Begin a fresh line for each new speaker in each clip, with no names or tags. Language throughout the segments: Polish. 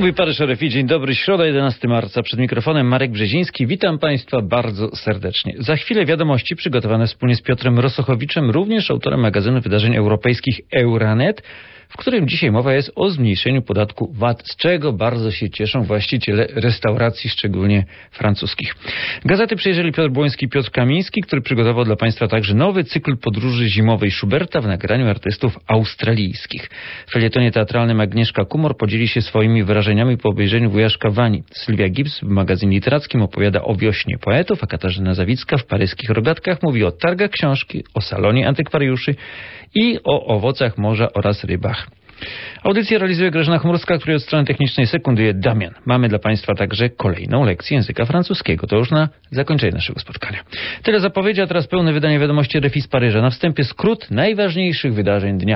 Mówi Paryż RFI. Dzień dobry, środa 11 marca. Przed mikrofonem Marek Brzeziński. Witam Państwa bardzo serdecznie. Za chwilę wiadomości przygotowane wspólnie z Piotrem Rosochowiczem, również autorem magazynu wydarzeń europejskich Euranet, w którym dzisiaj mowa jest o zmniejszeniu podatku VAT, z czego bardzo się cieszą właściciele restauracji, szczególnie francuskich. Gazety przejrzeli Piotr Błoński i Piotr Kamiński, który przygotował dla Państwa także nowy cykl podróży zimowej Schuberta w nagraniu artystów australijskich. W felietonie teatralnym Agnieszka Kumor podzieli się swoimi wrażeniami po obejrzeniu Wujaszka Wani. Sylwia Gibbs w magazynie literackim opowiada o wiośnie poetów, a Katarzyna Zawicka w paryskich rogatkach mówi o targach książki, o salonie antykwariuszy i o owocach morza oraz rybach. Audycję realizuje Grażyna Chmurska, której od strony technicznej sekunduje Damian. Mamy dla Państwa także kolejną lekcję języka francuskiego. To już na zakończenie naszego spotkania. Tyle zapowiedzi, a teraz pełne wydanie wiadomości RFI z Paryża. Na wstępie skrót najważniejszych wydarzeń dnia.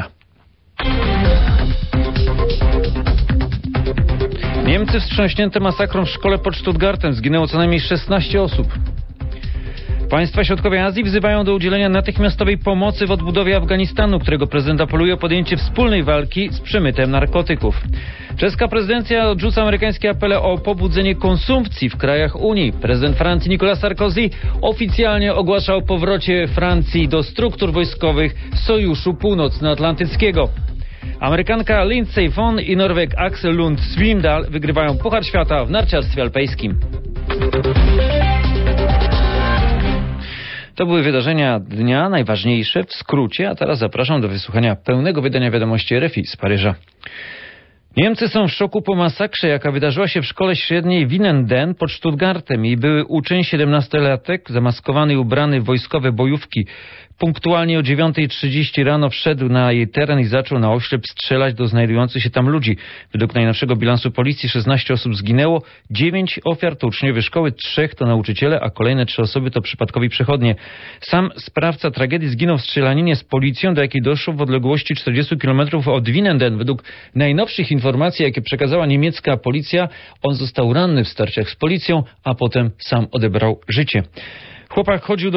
Niemcy wstrząśnięte masakrą w szkole pod Stuttgartem. Zginęło co najmniej 16 osób. Państwa Środkowej Azji wzywają do udzielenia natychmiastowej pomocy w odbudowie Afganistanu, którego prezydent apeluje o podjęcie wspólnej walki z przemytem narkotyków. Czeska prezydencja odrzuca amerykańskie apele o pobudzenie konsumpcji w krajach Unii. Prezydent Francji Nicolas Sarkozy oficjalnie ogłasza o powrocie Francji do struktur wojskowych Sojuszu Północnoatlantyckiego. Amerykanka Lindsey Vonn i Norweg Axel Lund Svindal wygrywają Puchar Świata w narciarstwie alpejskim. To były wydarzenia dnia, najważniejsze w skrócie, a teraz zapraszam do wysłuchania pełnego wydania wiadomości RFI z Paryża. Niemcy są w szoku po masakrze, jaka wydarzyła się w szkole średniej Winnenden pod Stuttgartem. Jej były uczeń, 17-latek, zamaskowany i ubrany w wojskowe bojówki. Punktualnie o 9:30 rano wszedł na jej teren i zaczął na oślep strzelać do znajdujących się tam ludzi. Według najnowszego bilansu policji 16 osób zginęło, 9 ofiar to uczniowie szkoły, 3 to nauczyciele, a kolejne 3 osoby to przypadkowi przechodnie. Sam sprawca tragedii zginął w strzelaninie z policją, do jakiej doszło w odległości 40 km od Winnenden. Według najnowszych informacji, jakie przekazała niemiecka policja, on został ranny w starciach z policją, a potem sam odebrał życie. Chłopak chodził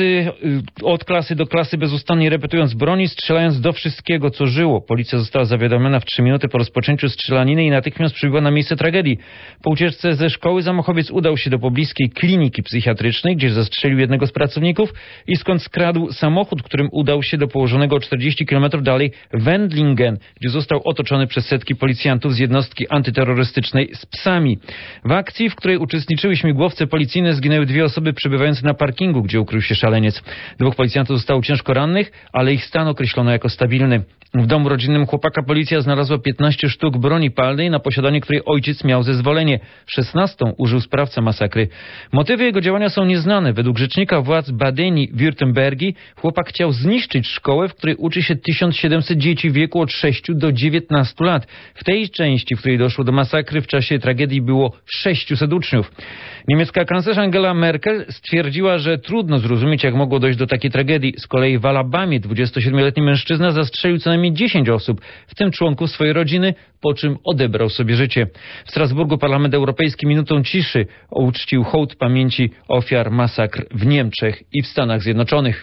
od klasy do klasy bezustannie repetując broni, strzelając do wszystkiego, co żyło. Policja została zawiadomiona w 3 minuty po rozpoczęciu strzelaniny i natychmiast przybyła na miejsce tragedii. Po ucieczce ze szkoły zamochowiec udał się do pobliskiej kliniki psychiatrycznej, gdzie zastrzelił jednego z pracowników i skąd skradł samochód, którym udał się do położonego o 40 km dalej Wendlingen, gdzie został otoczony przez setki policjantów z jednostki antyterrorystycznej z psami. W akcji, w której uczestniczyły śmigłowce policyjne, zginęły 2 osoby przebywające na parkingu, gdzie ukrył się szaleniec. 2 policjantów zostało ciężko rannych, ale ich stan określono jako stabilny. W domu rodzinnym chłopaka policja znalazła 15 sztuk broni palnej, na posiadanie której ojciec miał zezwolenie. 16 użył sprawca masakry. Motywy jego działania są nieznane. Według rzecznika władz Badeni-Württembergi chłopak chciał zniszczyć szkołę, w której uczy się 1700 dzieci w wieku od 6 do 19 lat. W tej części, w której doszło do masakry, w czasie tragedii było 600 uczniów. Niemiecka kanclerz Angela Merkel stwierdziła, że trudno zrozumieć, jak mogło dojść do takiej tragedii. Z kolei w Alabamie 27-letni mężczyzna zastrzelił co najmniej 10 osób, w tym członków swojej rodziny, po czym odebrał sobie życie. W Strasburgu Parlament Europejski minutą ciszy uczcił hołd pamięci ofiar masakr w Niemczech i w Stanach Zjednoczonych.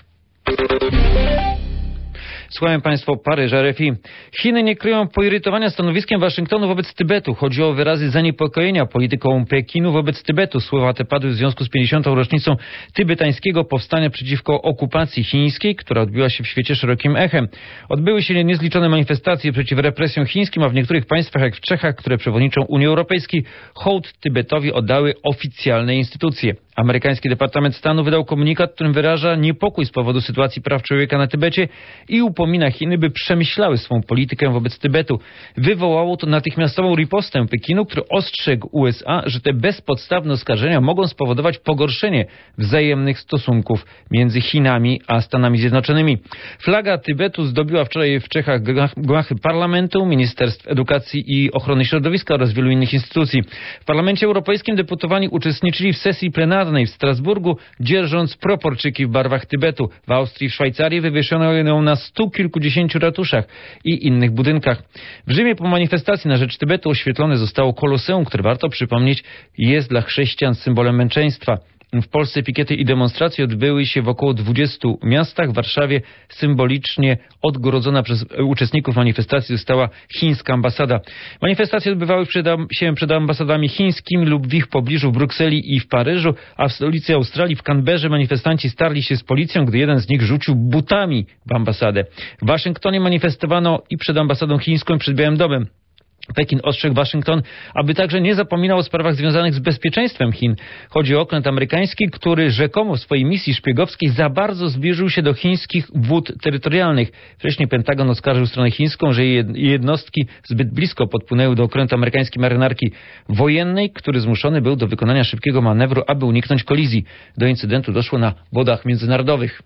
Słuchają Państwo Paryża RFI. Chiny nie kryją poirytowania stanowiskiem Waszyngtonu wobec Tybetu. Chodzi o wyrazy zaniepokojenia polityką Pekinu wobec Tybetu. Słowa te padły w związku z 50. rocznicą tybetańskiego powstania przeciwko okupacji chińskiej, która odbiła się w świecie szerokim echem. Odbyły się niezliczone manifestacje przeciw represjom chińskim, a w niektórych państwach, jak w Czechach, które przewodniczą Unii Europejskiej, hołd Tybetowi oddały oficjalne instytucje. Amerykański Departament Stanu wydał komunikat, w którym wyraża niepokój z powodu sytuacji praw człowieka na Tybecie i upomina Chiny, by przemyślały swą politykę wobec Tybetu. Wywołało to natychmiastową ripostę Pekinu, który ostrzegł USA, że te bezpodstawne oskarżenia mogą spowodować pogorszenie wzajemnych stosunków między Chinami a Stanami Zjednoczonymi. Flaga Tybetu zdobiła wczoraj w Czechach gmachy parlamentu, Ministerstw Edukacji i Ochrony Środowiska oraz wielu innych instytucji. W Parlamencie Europejskim deputowani uczestniczyli w sesji plenarnej w Strasburgu, dzierżąc proporczyki w barwach Tybetu. W Austrii i w Szwajcarii wywieszono ją na 100 kilkudziesięciu ratuszach i innych budynkach. W Rzymie po manifestacji na rzecz Tybetu oświetlone zostało Koloseum, które warto przypomnieć jest dla chrześcijan symbolem męczeństwa. W Polsce pikiety i demonstracje odbyły się w około 20 miastach. W Warszawie symbolicznie odgrodzona przez uczestników manifestacji została chińska ambasada. Manifestacje odbywały się przed ambasadami chińskimi lub w ich pobliżu w Brukseli i w Paryżu, a w stolicy Australii w Canberrze manifestanci starli się z policją, gdy jeden z nich rzucił butami w ambasadę. W Waszyngtonie manifestowano i przed ambasadą chińską i przed Białym Domem. Pekin ostrzegł Waszyngton, aby także nie zapominał o sprawach związanych z bezpieczeństwem Chin. Chodzi o okręt amerykański, który rzekomo w swojej misji szpiegowskiej za bardzo zbliżył się do chińskich wód terytorialnych. Wcześniej Pentagon oskarżył stronę chińską, że jej jednostki zbyt blisko podpłynęły do okrętu amerykańskiej marynarki wojennej, który zmuszony był do wykonania szybkiego manewru, aby uniknąć kolizji. Do incydentu doszło na wodach międzynarodowych.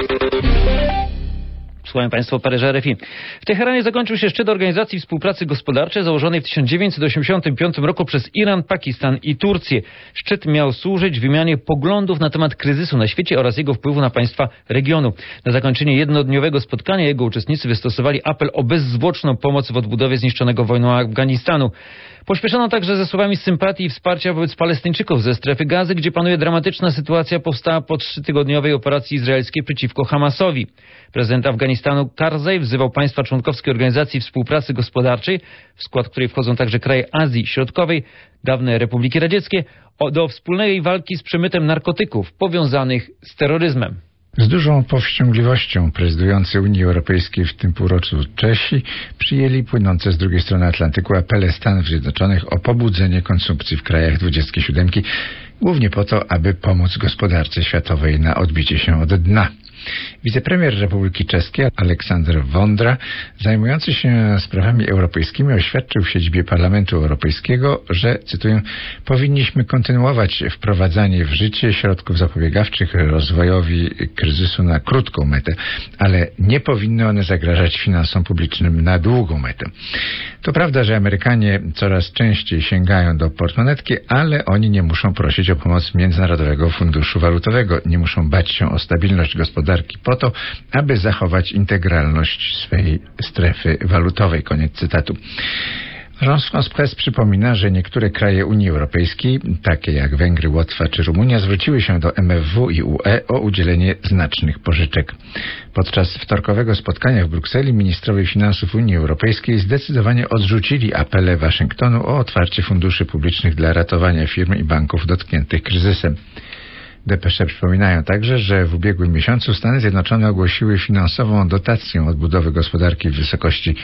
Słuchają Państwo Paryża RFI. W Teheranie zakończył się szczyt Organizacji Współpracy Gospodarczej założonej w 1985 roku przez Iran, Pakistan i Turcję. Szczyt miał służyć wymianie poglądów na temat kryzysu na świecie oraz jego wpływu na państwa regionu. Na zakończenie jednodniowego spotkania jego uczestnicy wystosowali apel o bezzwłoczną pomoc w odbudowie zniszczonego wojną Afganistanu. Pośpieszono także ze słowami sympatii i wsparcia wobec Palestyńczyków ze strefy Gazy, gdzie panuje dramatyczna sytuacja powstała po 3-tygodniowej operacji izraelskiej przeciwko Hamasowi. Prezydent Afganistanu Karzai wzywał państwa członkowskie Organizacji Współpracy Gospodarczej, w skład której wchodzą także kraje Azji Środkowej, dawne republiki radzieckie, do wspólnej walki z przemytem narkotyków powiązanych z terroryzmem.
Z dużą powściągliwością prezydujący Unii Europejskiej w tym półroczu Czesi przyjęli płynące z drugiej strony Atlantyku apele Stanów Zjednoczonych o pobudzenie konsumpcji w krajach 27, głównie po to, aby pomóc gospodarce światowej na odbicie się od dna. Wicepremier Republiki Czeskiej Aleksander Vondra, zajmujący się sprawami europejskimi, oświadczył w siedzibie Parlamentu Europejskiego, że, cytuję, powinniśmy kontynuować wprowadzanie w życie środków zapobiegawczych rozwojowi kryzysu na krótką metę, ale nie powinny one zagrażać finansom publicznym na długą metę. To prawda, że Amerykanie coraz częściej sięgają do portmonetki, ale oni nie muszą prosić o pomoc Międzynarodowego Funduszu Walutowego, nie muszą bać się o stabilność gospodarki po to, aby zachować integralność swej strefy walutowej. Koniec cytatu. France Presse przypomina, że niektóre kraje Unii Europejskiej, takie jak Węgry, Łotwa czy Rumunia, zwróciły się do MFW i UE o udzielenie znacznych pożyczek. Podczas wtorkowego spotkania w Brukseli ministrowie finansów Unii Europejskiej zdecydowanie odrzucili apele Waszyngtonu o otwarcie funduszy publicznych dla ratowania firm i banków dotkniętych kryzysem. Depesze przypominają także, że w ubiegłym miesiącu Stany Zjednoczone ogłosiły finansową dotację odbudowy gospodarki w wysokości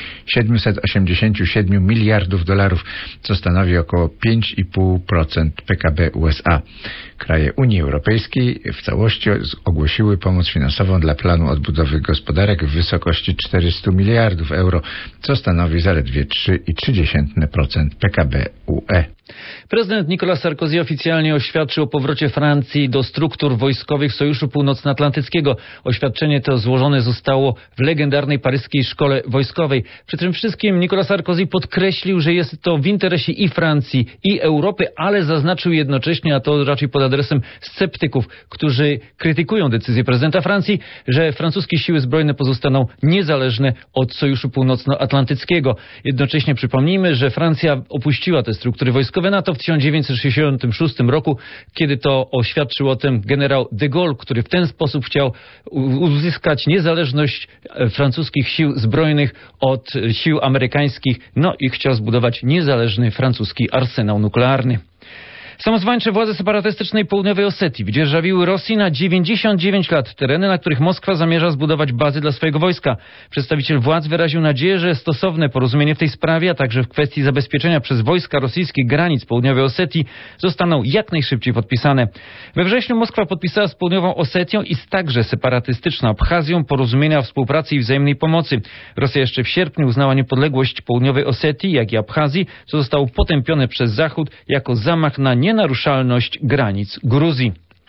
787 miliardów dolarów, co stanowi około 5,5% PKB USA. Kraje Unii Europejskiej w całości ogłosiły pomoc finansową dla planu odbudowy gospodarek w wysokości 400 miliardów euro, co stanowi zaledwie 3,3% PKB UE.
Prezydent Nicolas Sarkozy oficjalnie oświadczył o powrocie Francji do struktur wojskowych Sojuszu Północnoatlantyckiego. Oświadczenie to złożone zostało w legendarnej paryskiej szkole wojskowej. Przy tym wszystkim Nicolas Sarkozy podkreślił, że jest to w interesie i Francji, i Europy, ale zaznaczył jednocześnie, a to raczej pod adresem sceptyków, którzy krytykują decyzję prezydenta Francji, że francuskie siły zbrojne pozostaną niezależne od Sojuszu Północnoatlantyckiego. Jednocześnie przypomnijmy, że Francja opuściła te struktury wojskowe NATO w 1966 roku, kiedy to oświadczył o tym generał de Gaulle, który w ten sposób chciał uzyskać niezależność francuskich sił zbrojnych od sił amerykańskich, no i chciał zbudować niezależny francuski arsenał nuklearny. Samozwańcze władze separatystycznej Południowej Osetii wydzierżawiły Rosji na 99 lat tereny, na których Moskwa zamierza zbudować bazy dla swojego wojska. Przedstawiciel władz wyraził nadzieję, że stosowne porozumienie w tej sprawie, a także w kwestii zabezpieczenia przez wojska rosyjskie granic Południowej Osetii zostaną jak najszybciej podpisane. We wrześniu Moskwa podpisała z Południową Osetią i z także separatystyczną Abchazją porozumienia o współpracy i wzajemnej pomocy. Rosja jeszcze w sierpniu uznała niepodległość Południowej Osetii, jak i Abchazji, co zostało potępione przez Zachód jako zamach na nienaruszalność granic Gruzji.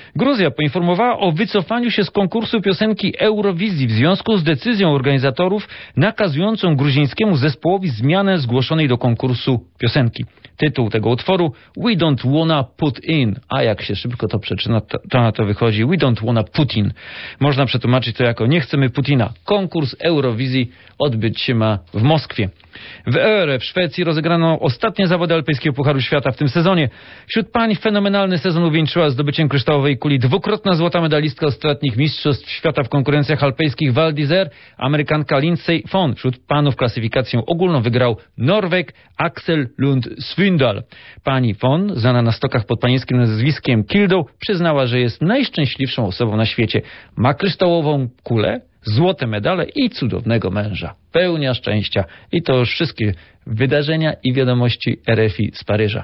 Gruzja poinformowała o wycofaniu się z konkursu piosenki Eurowizji w związku z decyzją organizatorów nakazującą gruzińskiemu zespołowi zmianę zgłoszonej do konkursu piosenki. Tytuł tego utworu We Don't Wanna Put In, a jak się szybko to przeczyna, to na to wychodzi We Don't Wanna Putin. Można przetłumaczyć to jako nie chcemy Putina. Konkurs Eurowizji odbyć się ma w Moskwie. W Öre w Szwecji rozegrano ostatnie zawody alpejskiego Pucharu Świata w tym sezonie. Wśród pań fenomenalny sezon uwieńczyła zdobyciem kryształowej kuli dwukrotna złota medalistka ostatnich mistrzostw świata w konkurencjach alpejskich Val d'Isère, Amerykanka Lindsey Vonn. Wśród panów klasyfikację ogólną wygrał Norweg Axel Lund Svindal. Pani Vonn, znana na stokach pod panieńskim nazwiskiem Kildow, przyznała, że jest najszczęśliwszą osobą na świecie. Ma kryształową kulę, złote medale i cudownego męża. Pełnia szczęścia. I to już wszystkie wydarzenia i wiadomości RFI z Paryża.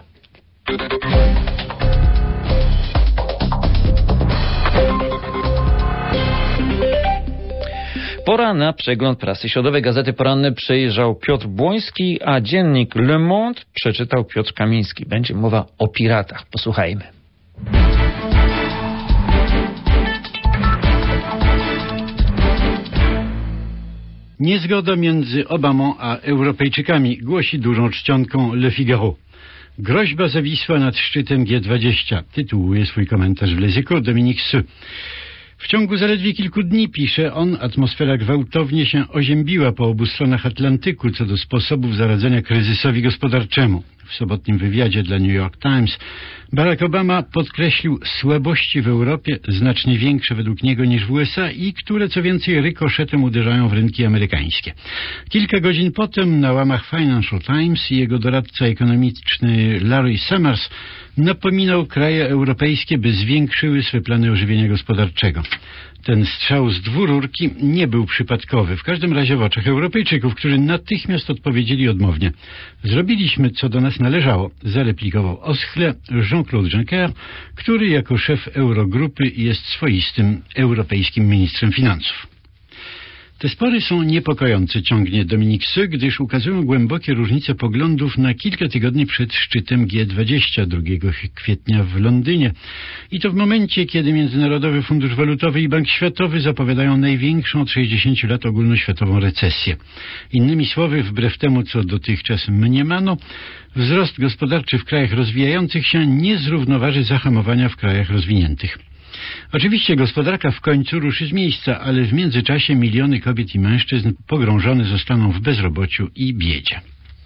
Pora na przegląd prasy środowej. Gazety poranne przejrzał Piotr Błoński, a dziennik Le Monde przeczytał Piotr Kamiński. Będzie mowa o piratach. Posłuchajmy.
Niezgoda między Obamą a Europejczykami, głosi dużą czcionką Le Figaro. Groźba zawisła nad szczytem G20. Tytułuje swój komentarz w Les Echos Dominique Seux. W ciągu zaledwie kilku dni, pisze on, atmosfera gwałtownie się oziębiła po obu stronach Atlantyku co do sposobów zaradzenia kryzysowi gospodarczemu. W sobotnim wywiadzie dla New York Times Barack Obama podkreślił słabości w Europie, znacznie większe według niego niż w USA i które co więcej rykoszetem uderzają w rynki amerykańskie. Kilka godzin potem na łamach Financial Times jego doradca ekonomiczny Larry Summers napominał kraje europejskie, by zwiększyły swe plany ożywienia gospodarczego. Ten strzał z dwururki nie był przypadkowy, w każdym razie w oczach Europejczyków, którzy natychmiast odpowiedzieli odmownie. Zrobiliśmy, co do nas należało, zareplikował oschle Jean-Claude Juncker, który jako szef Eurogrupy jest swoistym europejskim ministrem finansów. Te spory są niepokojące, ciągnie Dominique Seux, gdyż ukazują głębokie różnice poglądów na kilka tygodni przed szczytem G20 2 kwietnia w Londynie. I to w momencie, kiedy Międzynarodowy Fundusz Walutowy i Bank Światowy zapowiadają największą od 60 lat ogólnoświatową recesję. Innymi słowy, wbrew temu, co dotychczas mniemano, wzrost gospodarczy w krajach rozwijających się nie zrównoważy zahamowania w krajach rozwiniętych. Oczywiście gospodarka w końcu ruszy z miejsca, ale w międzyczasie miliony kobiet i mężczyzn pogrążone zostaną w bezrobociu i biedzie.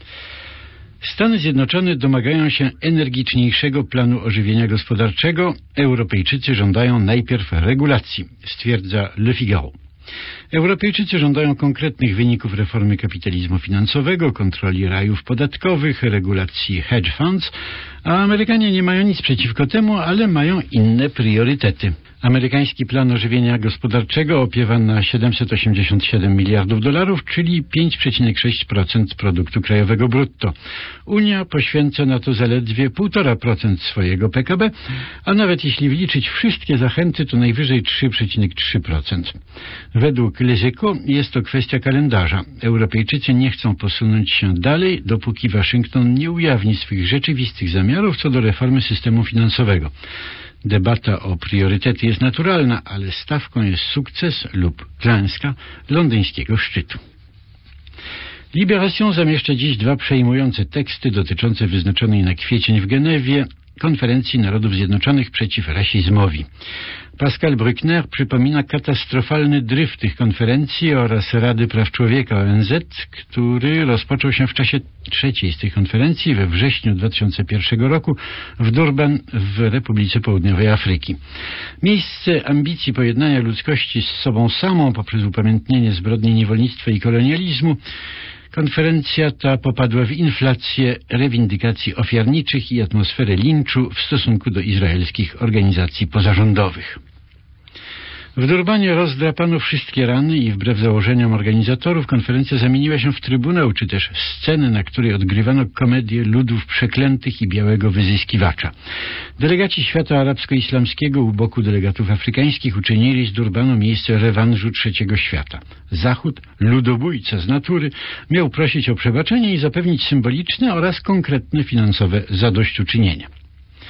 Stany Zjednoczone domagają się energiczniejszego planu ożywienia gospodarczego. Europejczycy żądają najpierw regulacji, stwierdza Le Figaro. Europejczycy żądają konkretnych wyników reformy kapitalizmu finansowego, kontroli rajów podatkowych, regulacji hedge funds, a Amerykanie nie mają nic przeciwko temu, ale mają inne priorytety. Amerykański plan ożywienia gospodarczego opiewa na $787 miliardów, czyli 5,6% produktu krajowego brutto. Unia poświęca na to zaledwie 1,5% swojego PKB, a nawet jeśli wliczyć wszystkie zachęty, to najwyżej 3,3%. Według Les Echos jest to kwestia kalendarza. Europejczycy nie chcą posunąć się dalej, dopóki Waszyngton nie ujawni swych rzeczywistych zamiarów co do reformy systemu finansowego. Debata o priorytety jest naturalna, ale stawką jest sukces lub klęska londyńskiego szczytu. Libération zamieszcza dziś 2 przejmujące teksty dotyczące wyznaczonej na kwiecień w Genewie Konferencji Narodów Zjednoczonych przeciw rasizmowi. Pascal Bruckner przypomina katastrofalny dryf tych konferencji oraz Rady Praw Człowieka ONZ, który rozpoczął się w czasie trzeciej z tych konferencji we wrześniu 2001 roku w Durban w Republice Południowej Afryki. Miejsce ambicji pojednania ludzkości z sobą samą poprzez upamiętnienie zbrodni niewolnictwa i kolonializmu, konferencja ta popadła w inflację rewindykacji ofiarniczych i atmosferę linczu w stosunku do izraelskich organizacji pozarządowych. W Durbanie rozdrapano wszystkie rany i wbrew założeniom organizatorów konferencja zamieniła się w trybunał, czy też scenę, na której odgrywano komedię ludów przeklętych i białego wyzyskiwacza. Delegaci świata arabsko-islamskiego u boku delegatów afrykańskich uczynili z Durbanu miejsce rewanżu trzeciego świata. Zachód, ludobójca z natury, miał prosić o przebaczenie i zapewnić symboliczne oraz konkretne finansowe zadośćuczynienia.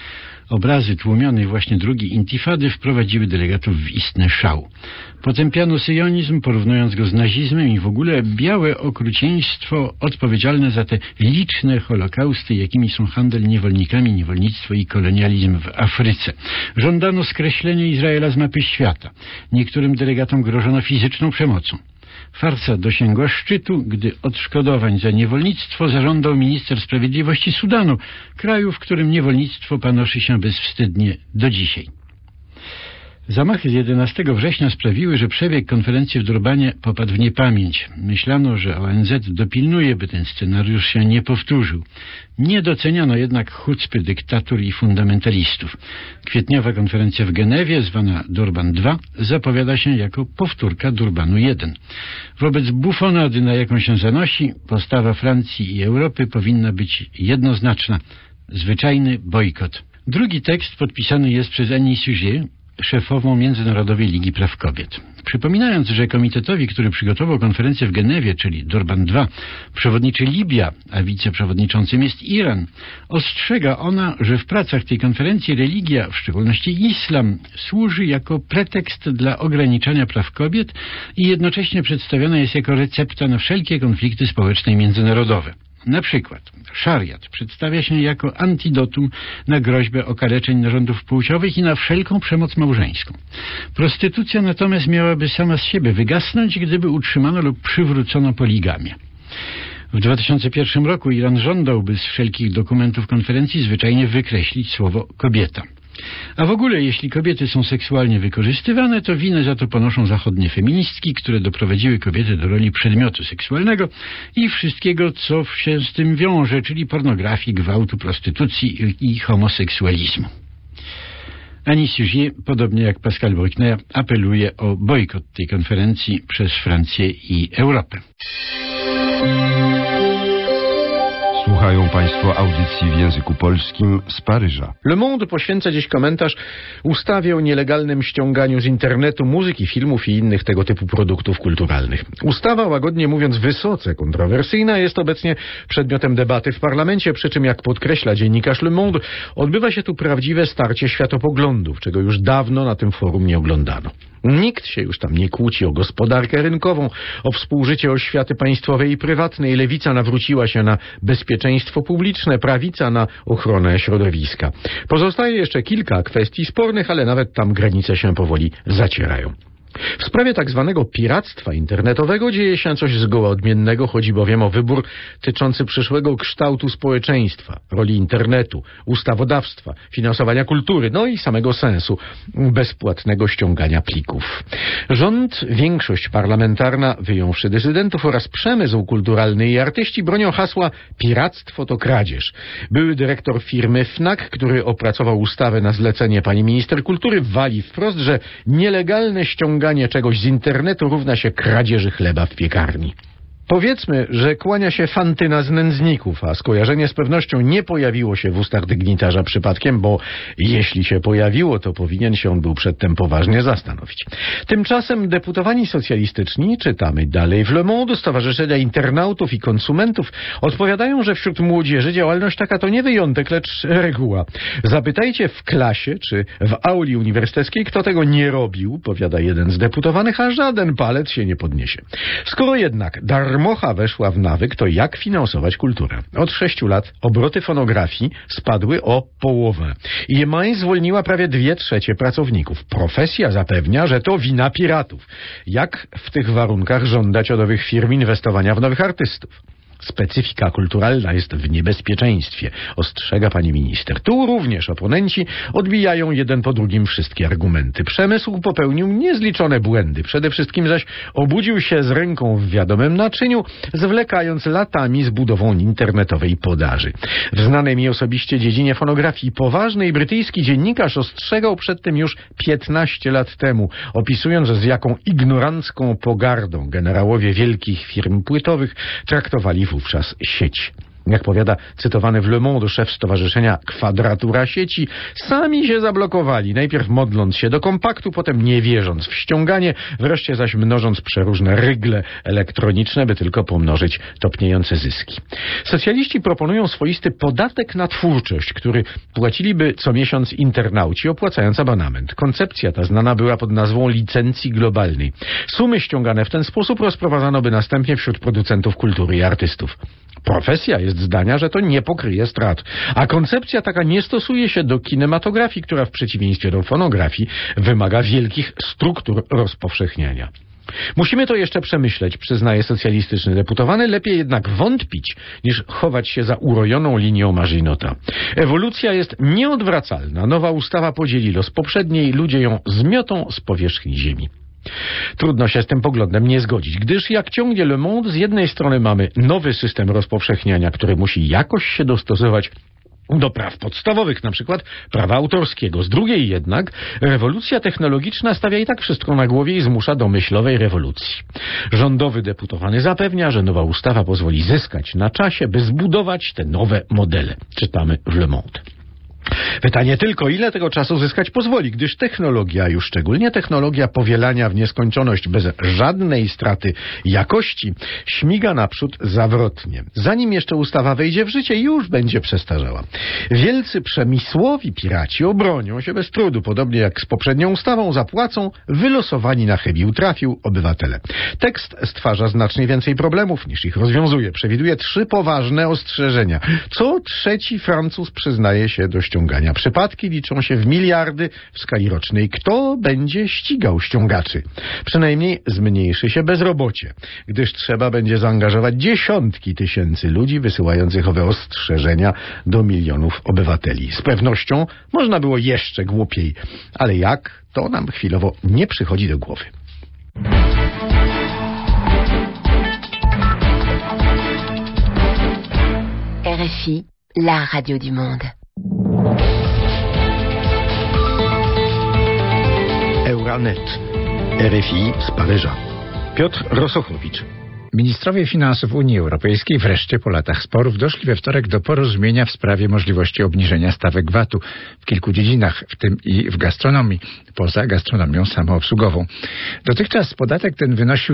Obrazy tłumionej właśnie drugiej intifady wprowadziły delegatów w istny szał. Potępiano syjonizm, porównując go z nazizmem i w ogóle białe okrucieństwo odpowiedzialne za te liczne holokausty, jakimi są handel niewolnikami, niewolnictwo i kolonializm w Afryce. Żądano skreślenia Izraela z mapy świata. Niektórym delegatom grożono fizyczną przemocą. Farsa dosięgła szczytu, gdy odszkodowań za niewolnictwo zażądał minister sprawiedliwości Sudanu, kraju, w którym niewolnictwo panoszy się bezwstydnie do dzisiaj. Zamachy z 11 września sprawiły, że przebieg konferencji w Durbanie popadł w niepamięć. Myślano, że ONZ dopilnuje, by ten scenariusz się nie powtórzył. Nie doceniono jednak chucpy dyktatur i fundamentalistów. Kwietniowa konferencja w Genewie, zwana Durban II, zapowiada się jako powtórka Durbanu I. Wobec bufonady, na jaką się zanosi, postawa Francji i Europy powinna być jednoznaczna. Zwyczajny bojkot. Drugi tekst podpisany jest przez Annie Sugier, szefową Międzynarodowej Ligi Praw Kobiet. Przypominając, że komitetowi, który przygotował konferencję w Genewie, czyli Durban II, przewodniczy Libia, a wiceprzewodniczącym jest Iran, ostrzega ona, że w pracach tej konferencji religia, w szczególności islam, służy jako pretekst dla ograniczania praw kobiet i jednocześnie przedstawiona jest jako recepta na wszelkie konflikty społeczne i międzynarodowe. Na przykład szariat przedstawia się jako antidotum na groźbę okaleczeń narządów płciowych i na wszelką przemoc małżeńską. Prostytucja natomiast miałaby sama z siebie wygasnąć, gdyby utrzymano lub przywrócono poligamię. W 2001 roku Iran żądał, by z wszelkich dokumentów konferencji zwyczajnie wykreślić słowo kobieta. A w ogóle, jeśli kobiety są seksualnie wykorzystywane, to winę za to ponoszą zachodnie feministki, które doprowadziły kobiety do roli przedmiotu seksualnego i wszystkiego, co się z tym wiąże, czyli pornografii, gwałtu, prostytucji i homoseksualizmu. Annie Sugier, podobnie jak Pascal Bruckner, apeluje o bojkot tej konferencji przez Francję i Europę.
Słuchają Państwo audycji w języku polskim z Paryża.
Le Monde poświęca dziś komentarz ustawie o nielegalnym ściąganiu z internetu muzyki, filmów i innych tego typu produktów kulturalnych. Ustawa, łagodnie mówiąc, wysoce kontrowersyjna, jest obecnie przedmiotem debaty w parlamencie, przy czym, jak podkreśla dziennikarz Le Monde, odbywa się tu prawdziwe starcie światopoglądów, czego już dawno na tym forum nie oglądano. Nikt się już tam nie kłóci o gospodarkę rynkową, o współżycie oświaty państwowej i prywatnej. Lewica nawróciła się na bezpieczeństwo publiczne, prawica na ochronę środowiska. Pozostaje jeszcze kilka kwestii spornych, ale nawet tam granice się powoli zacierają. W sprawie tak zwanego piractwa internetowego dzieje się coś zgoła odmiennego, chodzi bowiem o wybór tyczący przyszłego kształtu społeczeństwa, roli internetu, ustawodawstwa, finansowania kultury, no i samego sensu bezpłatnego ściągania plików. Rząd, większość parlamentarna, wyjąwszy dysydentów, oraz przemysł kulturalny i artyści bronią hasła piractwo to kradzież. Były dyrektor firmy Fnac, który opracował ustawę na zlecenie pani minister kultury, wali wprost, że nielegalne ściąganie czegoś z internetu równa się kradzieży chleba w piekarni. Powiedzmy, że kłania się fantyna z nędzników, a skojarzenie z pewnością nie pojawiło się w ustach dygnitarza przypadkiem, bo jeśli się pojawiło, to powinien się on był przedtem poważnie zastanowić. Tymczasem deputowani socjalistyczni, czytamy dalej w Le Monde, Stowarzyszenia Internautów i Konsumentów, odpowiadają, że wśród młodzieży działalność taka to nie wyjątek, lecz reguła. Zapytajcie w klasie czy w auli uniwersyteckiej, kto tego nie robił, powiada jeden z deputowanych, a żaden palec się nie podniesie. Skoro jednak darmocha weszła w nawyk, to jak finansować kulturę? Od 6 lat obroty fonografii spadły o połowę. EMI zwolniła prawie 2/3 pracowników. Profesja zapewnia, że to wina piratów. Jak w tych warunkach żądać od owych firm inwestowania w nowych artystów? Specyfika kulturalna jest w niebezpieczeństwie, ostrzega pani minister. Tu również oponenci odbijają jeden po drugim wszystkie argumenty. Przemysł popełnił niezliczone błędy. Przede wszystkim zaś obudził się z ręką w wiadomym naczyniu, zwlekając latami z budową internetowej podaży. W znanej mi osobiście dziedzinie fonografii poważny brytyjski dziennikarz ostrzegał przed tym już 15 lat temu, opisując, z jaką ignorancką pogardą generałowie wielkich firm płytowych traktowali wówczas sieć. Jak powiada cytowany w Le Monde szef stowarzyszenia Kwadratura Sieci, sami się zablokowali, najpierw modląc się do kompaktu, potem nie wierząc w ściąganie, wreszcie zaś mnożąc przeróżne rygle elektroniczne, by tylko pomnożyć topniejące zyski. Socjaliści proponują swoisty podatek na twórczość, który płaciliby co miesiąc internauci, opłacając abonament. Koncepcja ta znana była pod nazwą licencji globalnej. Sumy ściągane w ten sposób rozprowadzano by następnie wśród producentów kultury i artystów. Profesja jest zdania, że to nie pokryje strat, a koncepcja taka nie stosuje się do kinematografii, która w przeciwieństwie do fonografii wymaga wielkich struktur rozpowszechniania. Musimy to jeszcze przemyśleć, przyznaje socjalistyczny deputowany, lepiej jednak wątpić, niż chować się za urojoną linią Maginota. Ewolucja jest nieodwracalna, nowa ustawa podzieli los poprzedniej, ludzie ją zmiotą z powierzchni ziemi. Trudno się z tym poglądem nie zgodzić, gdyż jak ciągnie Le Monde, z jednej strony mamy nowy system rozpowszechniania, który musi jakoś się dostosować do praw podstawowych, na przykład prawa autorskiego. Z drugiej jednak rewolucja technologiczna stawia i tak wszystko na głowie i zmusza do myślowej rewolucji. Rządowy deputowany zapewnia, że nowa ustawa pozwoli zyskać na czasie, by zbudować te nowe modele. Czytamy w Le Monde. Pytanie tylko, ile tego czasu zyskać pozwoli, gdyż technologia, już szczególnie technologia powielania w nieskończoność bez żadnej straty jakości, śmiga naprzód zawrotnie. Zanim jeszcze ustawa wejdzie w życie, już będzie przestarzała. Wielcy przemysłowi piraci obronią się bez trudu, podobnie jak z poprzednią ustawą, zapłacą wylosowani na chybił trafił obywatele. Tekst stwarza znacznie więcej problemów niż ich rozwiązuje. Przewiduje 3 poważne ostrzeżenia. Co trzeci Francuz przyznaje się do ściągania. Przypadki liczą się w miliardy w skali rocznej. Kto będzie ścigał ściągaczy? Przynajmniej zmniejszy się bezrobocie, gdyż trzeba będzie zaangażować dziesiątki tysięcy ludzi wysyłających owe ostrzeżenia do milionów obywateli. Z pewnością można było jeszcze głupiej, ale jak? To nam chwilowo nie przychodzi do głowy.
RFI, la radio du monde.
Euranet. RFI z Paryża. Piotr Rosochowicz.
Ministrowie finansów Unii Europejskiej wreszcie po latach sporów doszli we wtorek do porozumienia w sprawie możliwości obniżenia stawek VAT-u w kilku dziedzinach, w tym i w gastronomii, poza gastronomią samoobsługową. Dotychczas podatek ten wynosił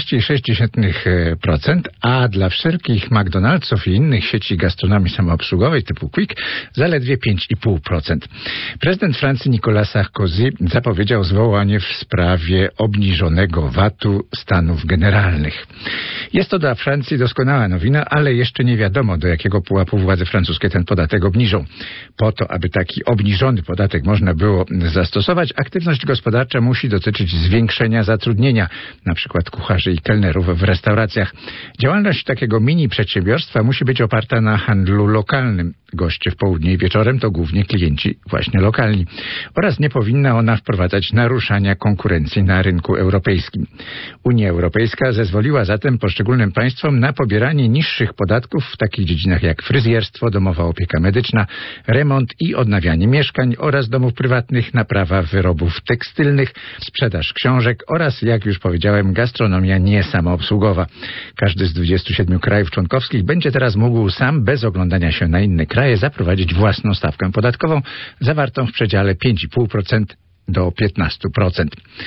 19,6%, a dla wszelkich McDonald'sów i innych sieci gastronomii samoobsługowej typu Quick zaledwie 5,5%. Prezydent Francji Nicolas Sarkozy zapowiedział zwołanie w sprawie obniżonego VAT-u stanów generalnych. Jest to dla Francji doskonała nowina, ale jeszcze nie wiadomo, do jakiego pułapu władze francuskie ten podatek obniżą. Po to, aby taki obniżony podatek można było zastosować, aktywność gospodarcza musi dotyczyć zwiększenia zatrudnienia, na przykład kucharzy i kelnerów w restauracjach. Działalność takiego mini przedsiębiorstwa musi być oparta na handlu lokalnym. Goście w południe i wieczorem to głównie klienci właśnie lokalni. Oraz nie powinna ona wprowadzać naruszania konkurencji na rynku europejskim. Unia Europejska zezwoliła zatem poszczególnym państwom na pobieranie niższych podatków w takich dziedzinach jak fryzjerstwo, domowa opieka medyczna, remont i odnawianie mieszkań oraz domów prywatnych, naprawa wyrobów tekstylnych, sprzedaż książek oraz, jak już powiedziałem, gastronomia niesamoobsługowa. Każdy z 27 krajów członkowskich będzie teraz mógł sam, bez oglądania się na inne kraje, zaprowadzić własną stawkę podatkową zawartą w przedziale 5,5% do 15%.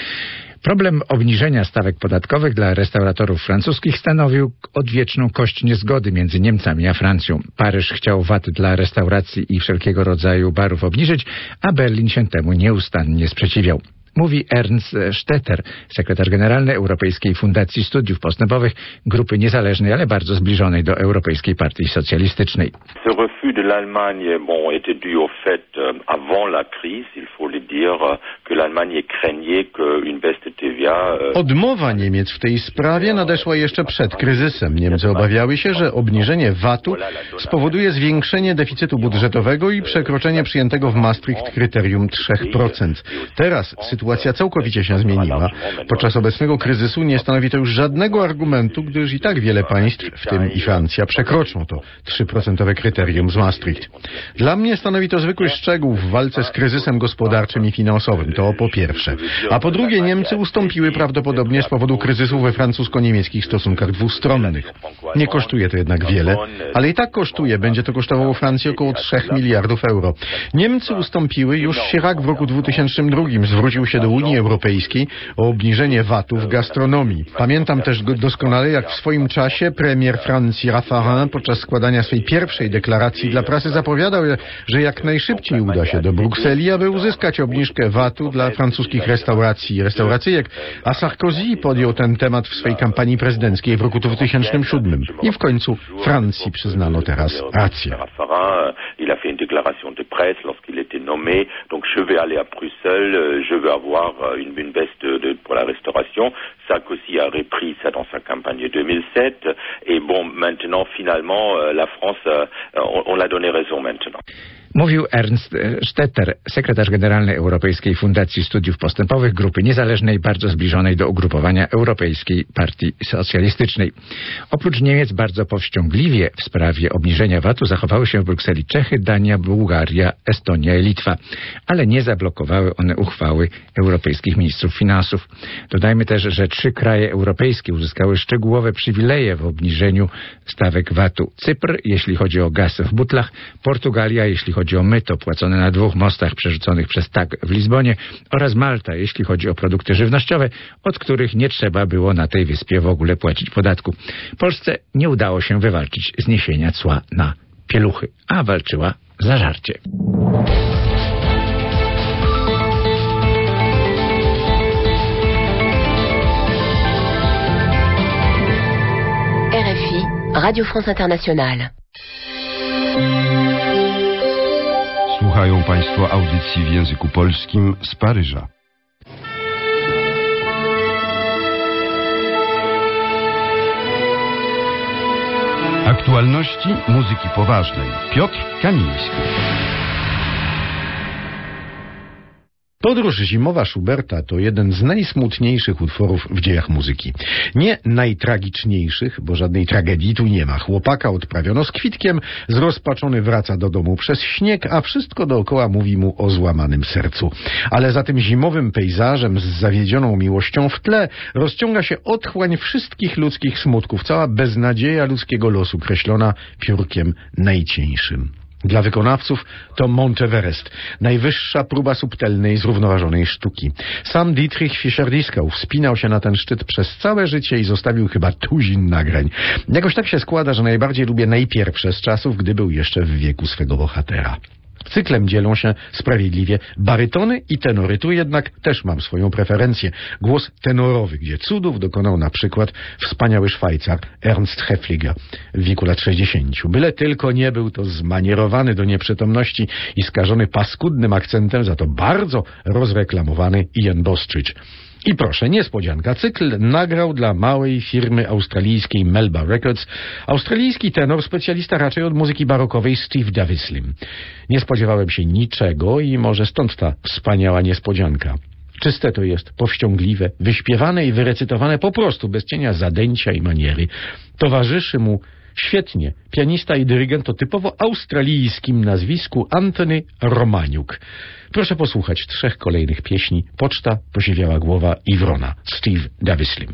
Problem obniżenia stawek podatkowych dla restauratorów francuskich stanowił odwieczną kość niezgody między Niemcami a Francją. Paryż chciał VAT dla restauracji i wszelkiego rodzaju barów obniżyć, a Berlin się temu nieustannie sprzeciwiał. Mówi Ernst Stetter, sekretarz generalny Europejskiej Fundacji Studiów Postępowych, grupy niezależnej, ale bardzo zbliżonej do Europejskiej Partii Socjalistycznej.
Ce refus de l'Allemagne était dû au fait avant la crise, il faut le dire, que l'Allemagne craignait qu'une baisse de TVA.
Odmowa Niemiec w tej sprawie nadeszła jeszcze przed kryzysem. Niemcy obawiały się, że obniżenie VAT-u spowoduje zwiększenie deficytu budżetowego i przekroczenie przyjętego w Maastricht kryterium 3%. Teraz sytuacja całkowicie się zmieniła. Podczas obecnego kryzysu nie stanowi to już żadnego argumentu, gdyż i tak wiele państw, w tym i Francja, przekroczą to 3% kryterium z Maastricht. Dla mnie stanowi to zwykły szczegół w walce z kryzysem gospodarczym i finansowym. To po pierwsze. A po drugie, Niemcy ustąpili ustąpiły prawdopodobnie z powodu kryzysu we francusko-niemieckich stosunkach dwustronnych. Nie kosztuje to jednak wiele, ale i tak kosztuje. Będzie to kosztowało Francji około 3 miliardów euro. Niemcy ustąpiły, już Chirac w roku 2002 zwrócił się do Unii Europejskiej o obniżenie VAT-u w gastronomii. Pamiętam też doskonale, jak w swoim czasie premier Francji Raffarin podczas składania swej pierwszej deklaracji dla prasy zapowiadał, że jak najszybciej uda się do Brukseli, aby uzyskać obniżkę VAT-u dla francuskich restauracji i restauracyjek, a Sarkozy podjął ten temat w swojej kampanii prezydenckiej w roku 2007. I w końcu Francji przyznano teraz rację.
Il a fait une déclaration de presse lorsqu'il était nommé. Donc je vais aller à Bruxelles, je veux avoir une baisse pour la restauration. Sarkozy a repris ça dans sa campagne 2007. Et bon, maintenant, finalement, la France, on l'a donné raison maintenant.
Mówił Ernst Stetter, sekretarz generalny Europejskiej Fundacji Studiów Postępowych, grupy niezależnej, bardzo zbliżonej do ugrupowania Europejskiej Partii Socjalistycznej. Oprócz Niemiec bardzo powściągliwie w sprawie obniżenia VAT-u zachowały się w Brukseli Czechy, Dania, Bułgaria, Estonia i Litwa, ale nie zablokowały one uchwały europejskich ministrów finansów. Dodajmy też, że 3 kraje europejskie uzyskały szczegółowe przywileje w obniżeniu stawek VAT-u. Cypr, jeśli chodzi o gaz w butlach, Portugalia, jeśli chodzi o myto płacone na 2 mostach przerzuconych przez TAG w Lizbonie, oraz Malta, jeśli chodzi o produkty żywnościowe, od których nie trzeba było na tej wyspie w ogóle płacić podatku. Polsce nie udało się wywalczyć zniesienia cła na pieluchy, a walczyła za żarcie.
RFI, Radio France Internationale.
Słuchają Państwo audycji w języku polskim z Paryża. Aktualności muzyki poważnej. Piotr Kamiński.
Podróż zimowa Schuberta to jeden z najsmutniejszych utworów w dziejach muzyki. Nie najtragiczniejszych, bo żadnej tragedii tu nie ma. Chłopaka odprawiono z kwitkiem, zrozpaczony wraca do domu przez śnieg, a wszystko dookoła mówi mu o złamanym sercu. Ale za tym zimowym pejzażem z zawiedzioną miłością w tle rozciąga się otchłań wszystkich ludzkich smutków, cała beznadzieja ludzkiego losu kreślona piórkiem najcieńszym. Dla wykonawców to Mount Everest, najwyższa próba subtelnej, zrównoważonej sztuki. Sam Dietrich Fischer-Dieskau wspinał się na ten szczyt przez całe życie i zostawił chyba tuzin nagrań. Jakoś tak się składa, że najbardziej lubię najpierwsze z czasów, gdy był jeszcze w wieku swego bohatera. Cyklem dzielą się sprawiedliwie barytony i tenory. Tu jednak też mam swoją preferencję. Głos tenorowy, gdzie cudów dokonał na przykład wspaniały Szwajcar Ernst Häfliger w wieku lat 60. Byle tylko nie był to zmanierowany do nieprzytomności i skażony paskudnym akcentem, za to bardzo rozreklamowany Ian Bostridge. I proszę, niespodzianka, cykl nagrał dla małej firmy australijskiej Melba Records australijski tenor, specjalista raczej od muzyki barokowej Steve Davislim. Nie spodziewałem się niczego i może stąd ta wspaniała niespodzianka. Czyste to jest, powściągliwe, wyśpiewane i wyrecytowane po prostu, bez cienia zadęcia i maniery. Towarzyszy mu świetnie pianista i dyrygent o typowo australijskim nazwisku Anthony Romaniuk. Proszę posłuchać 3 kolejnych pieśni. Poczta, posiwiała głowa i wrona. Steve Davislim.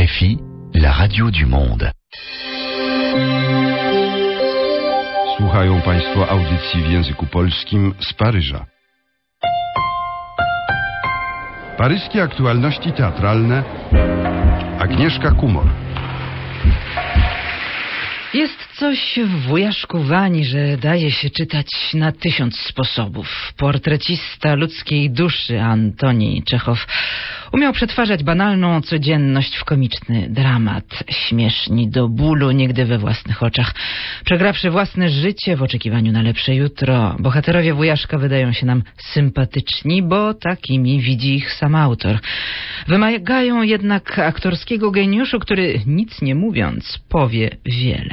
RFI, la radio du monde.
Słuchają Państwo audycji w języku polskim z Paryża. Paryskie aktualności teatralne. Agnieszka Kumor.
Jest coś w wujaszku Wani, że daje się czytać na 1000 sposobów. Portrecista ludzkiej duszy Antoni Czechow umiał przetwarzać banalną codzienność w komiczny dramat. Śmieszni do bólu, nigdy we własnych oczach. Przegrawszy własne życie w oczekiwaniu na lepsze jutro, bohaterowie wujaszka wydają się nam sympatyczni, bo takimi widzi ich sam autor. Wymagają jednak aktorskiego geniuszu, który, nic nie mówiąc, powie wiele.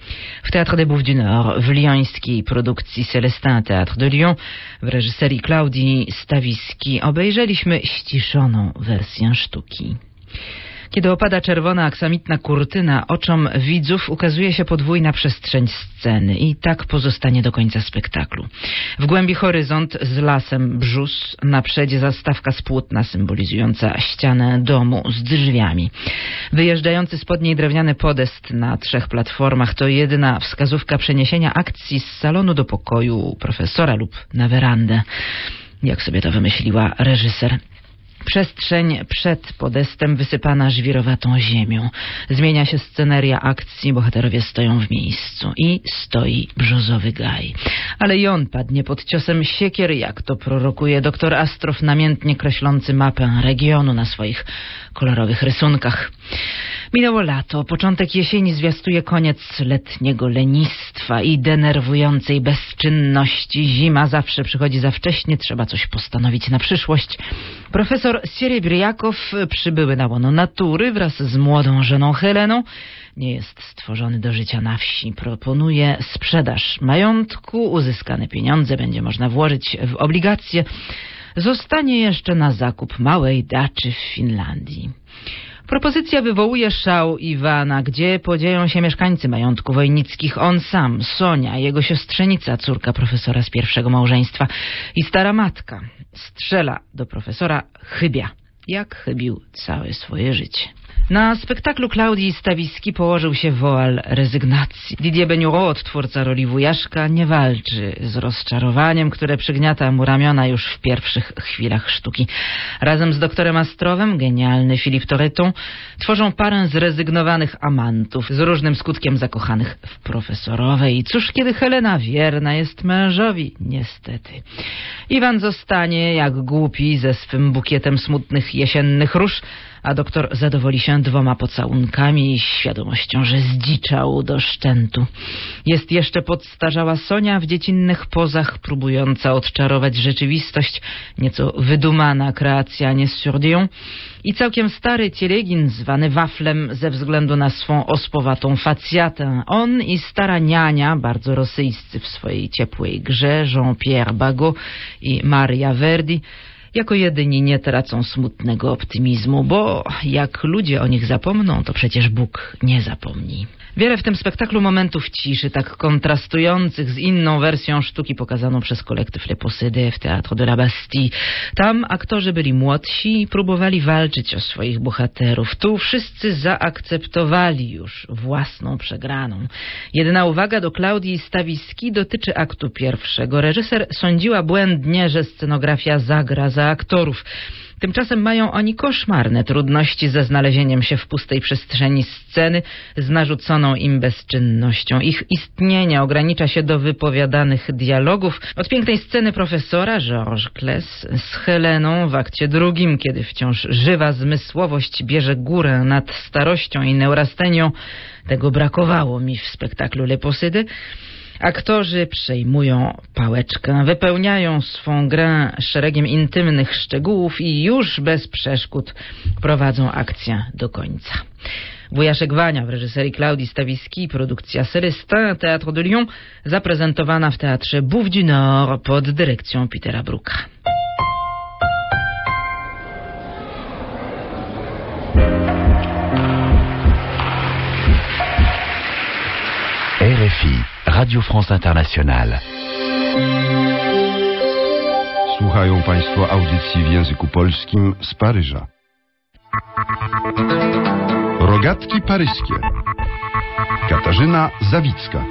W Théâtre des Bouffes du Nord, w lyońskiej produkcji Célestin Théâtre de Lyon, w reżyserii Klaudii Stawiski obejrzeliśmy ściszoną wersję sztuki. Kiedy opada czerwona aksamitna kurtyna, oczom widzów ukazuje się podwójna przestrzeń sceny i tak pozostanie do końca spektaklu. W głębi horyzont z lasem brzus, na przedzie zastawka z płótna symbolizująca ścianę domu z drzwiami. Wyjeżdżający spod niej drewniany podest na 3 platformach to jedyna wskazówka przeniesienia akcji z salonu do pokoju profesora lub na werandę. Jak sobie to wymyśliła reżyser. Przestrzeń przed podestem wysypana żwirowatą ziemią. Zmienia się sceneria akcji, bohaterowie stoją w miejscu i stoi brzozowy gaj. Ale i on padnie pod ciosem siekier, jak to prorokuje doktor Astrow, namiętnie kreślący mapę regionu na swoich kolorowych rysunkach. Minęło lato, początek jesieni zwiastuje koniec letniego lenistwa i denerwującej bezczynności. Zima zawsze przychodzi za wcześnie, trzeba coś postanowić na przyszłość. Profesor Sierebriakow, przybyły na łono natury wraz z młodą żoną Heleną, nie jest stworzony do życia na wsi. Proponuje sprzedaż majątku, uzyskane pieniądze będzie można włożyć w obligacje. Zostanie jeszcze na zakup małej daczy w Finlandii. Propozycja wywołuje szał Iwana, gdzie podzieją się mieszkańcy majątku Wojnickich. On sam, Sonia, jego siostrzenica, córka profesora z pierwszego małżeństwa i stara matka. Strzela do profesora chybia, jak chybił całe swoje życie. Na spektaklu Klaudii Stawiski położył się woal rezygnacji. Didier Bénureau, twórca roli wujaszka, nie walczy z rozczarowaniem, które przygniata mu ramiona już w pierwszych chwilach sztuki. Razem z doktorem Astrowem, genialny Philippe Torreton, tworzą parę zrezygnowanych amantów, z różnym skutkiem zakochanych w profesorowej. I cóż, kiedy Helena wierna jest mężowi? Niestety. Iwan zostanie, jak głupi, ze swym bukietem smutnych jesiennych róż, a doktor zadowoli się 2 pocałunkami i świadomością, że zdziczał do szczętu. Jest jeszcze podstarzała Sonia w dziecinnych pozach, próbująca odczarować rzeczywistość, nieco wydumana kreacja Nessurdion, i całkiem stary Cielegin, zwany waflem ze względu na swą ospowatą facjatę. On i stara niania, bardzo rosyjscy w swojej ciepłej grze, Jean-Pierre Bagot i Maria Verdi, jako jedyni nie tracą smutnego optymizmu, bo jak ludzie o nich zapomną, to przecież Bóg nie zapomni. Wiele w tym spektaklu momentów ciszy, tak kontrastujących z inną wersją sztuki pokazaną przez kolektyw Les Possédés w Théâtre de la Bastille. Tam aktorzy byli młodsi i próbowali walczyć o swoich bohaterów. Tu wszyscy zaakceptowali już własną przegraną. Jedyna uwaga do Klaudii Stawiski dotyczy aktu 1. Reżyser sądziła błędnie, że scenografia zagra za aktorów. Tymczasem mają oni koszmarne trudności ze znalezieniem się w pustej przestrzeni sceny z narzuconą im bezczynnością. Ich istnienie ogranicza się do wypowiadanych dialogów. Od pięknej sceny profesora Georges Claes z Heleną w akcie 2, kiedy wciąż żywa zmysłowość bierze górę nad starością i neurastenią. Tego brakowało mi w spektaklu Les Possédés. Aktorzy przejmują pałeczkę, wypełniają swą grę szeregiem intymnych szczegółów i już bez przeszkód prowadzą akcję do końca. Wujaszek Wania w reżyserii Klaudii Stawiski, produkcja Célestin Théâtre de Lyon, zaprezentowana w Teatrze Bouffes du Nord pod dyrekcją Petera Brucka.
RFI, Radio France Internationale.
Słuchają Państwo audycji w języku polskim z Paryża. Zagadki paryskie. Katarzyna Zawicka.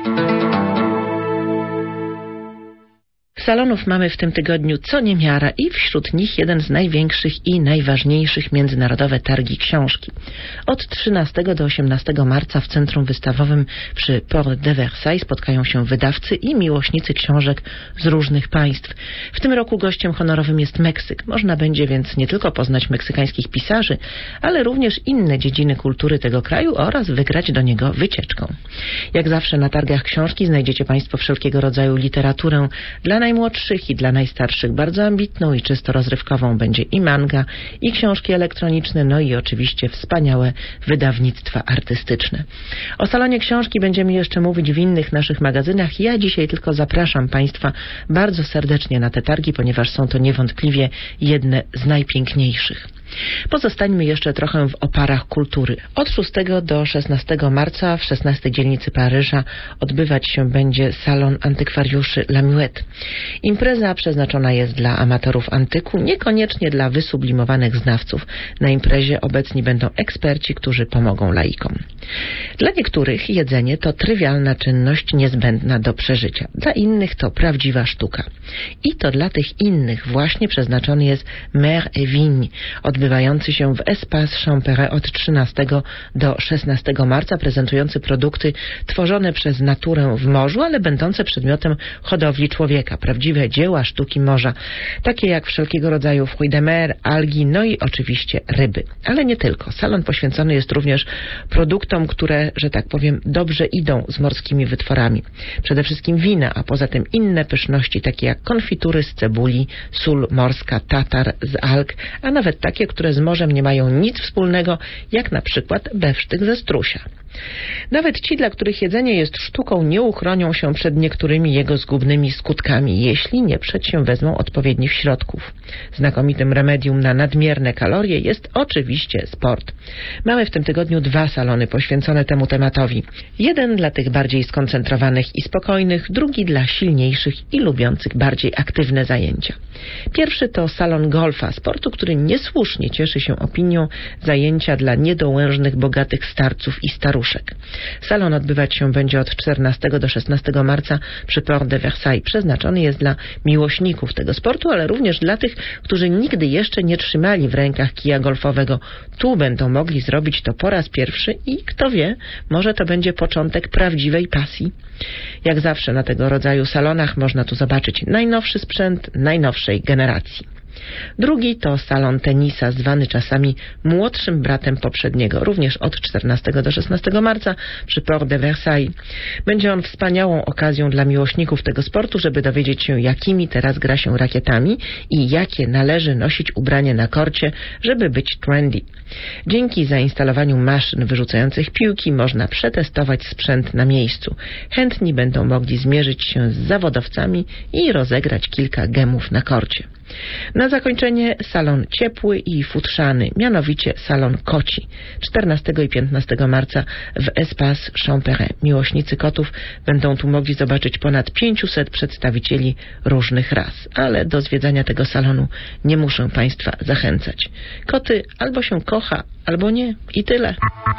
Salonów mamy w tym tygodniu co niemiara i wśród nich jeden z największych i najważniejszych międzynarodowe targi książki. Od 13 do 18 marca w centrum wystawowym przy Porte de Versailles spotkają się wydawcy i miłośnicy książek z różnych państw. W tym roku gościem honorowym jest Meksyk. Można będzie więc nie tylko poznać meksykańskich pisarzy, ale również inne dziedziny kultury tego kraju oraz wygrać do niego wycieczką. Jak zawsze na targach książki znajdziecie Państwo wszelkiego rodzaju literaturę dla najmłodszych i dla najstarszych. Bardzo ambitną i czysto rozrywkową będzie i manga, i książki elektroniczne, no i oczywiście wspaniałe wydawnictwa artystyczne. O salonie książki będziemy jeszcze mówić w innych naszych magazynach. Ja dzisiaj tylko zapraszam Państwa bardzo serdecznie na te targi, ponieważ są to niewątpliwie jedne z najpiękniejszych. Pozostańmy jeszcze trochę w oparach kultury. Od 6 do 16 marca w 16 dzielnicy Paryża odbywać się będzie salon antykwariuszy La Muette. Impreza przeznaczona jest dla amatorów antyku, niekoniecznie dla wysublimowanych znawców. Na imprezie obecni będą eksperci, którzy pomogą laikom. Dla niektórych jedzenie to trywialna czynność niezbędna do przeżycia. Dla innych to prawdziwa sztuka. I to dla tych innych właśnie przeznaczony jest Mer et Vigne, odbywający się w Espace Champéret od 13 do 16 marca, prezentujący produkty tworzone przez naturę w morzu, ale będące przedmiotem hodowli człowieka. Prawdziwe dzieła sztuki morza, takie jak wszelkiego rodzaju fruits de mer, algi, no i oczywiście ryby. Ale nie tylko. Salon poświęcony jest również produktom, które, że tak powiem, dobrze idą z morskimi wytworami. Przede wszystkim wina, a poza tym inne pyszności, takie jak konfitury z cebuli, sól morska, tatar z alg, a nawet takie, które z morzem nie mają nic wspólnego, jak na przykład bewsztyk ze strusia. Nawet ci, dla których jedzenie jest sztuką, nie uchronią się przed niektórymi jego zgubnymi skutkami, jeśli nie przedsięwezmą odpowiednich środków. Znakomitym remedium na nadmierne kalorie jest oczywiście sport. Mamy w tym tygodniu 2 salony poświęcone temu tematowi. Jeden dla tych bardziej skoncentrowanych i spokojnych, drugi dla silniejszych i lubiących bardziej aktywne zajęcia. Pierwszy to salon golfa, sportu, który niesłusznie cieszy się opinią zajęcia dla niedołężnych, bogatych starców i staruszek. Salon odbywać się będzie od 14 do 16 marca przy Porte de Versailles. Przeznaczony jest dla miłośników tego sportu, ale również dla tych, którzy nigdy jeszcze nie trzymali w rękach kija golfowego. Tu będą mogli zrobić to po raz pierwszy i kto wie, może to będzie początek prawdziwej pasji. Jak zawsze na tego rodzaju salonach można tu zobaczyć najnowszy sprzęt najnowszej generacji. Drugi to salon tenisa, zwany czasami młodszym bratem poprzedniego, również od 14 do 16 marca przy Porte de Versailles. Będzie on wspaniałą okazją dla miłośników tego sportu, żeby dowiedzieć się, jakimi teraz gra się rakietami i jakie należy nosić ubranie na korcie, żeby być trendy. Dzięki zainstalowaniu maszyn wyrzucających piłki można przetestować sprzęt na miejscu. Chętni będą mogli zmierzyć się z zawodowcami i rozegrać kilka gemów na korcie. Na zakończenie salon ciepły i futrzany, mianowicie salon koci. 14 i 15 marca w Espace Champéret. Miłośnicy kotów będą tu mogli zobaczyć ponad 500 przedstawicieli różnych ras. Ale do zwiedzania tego salonu nie muszę Państwa zachęcać. Koty albo się kocha, albo nie. I tyle.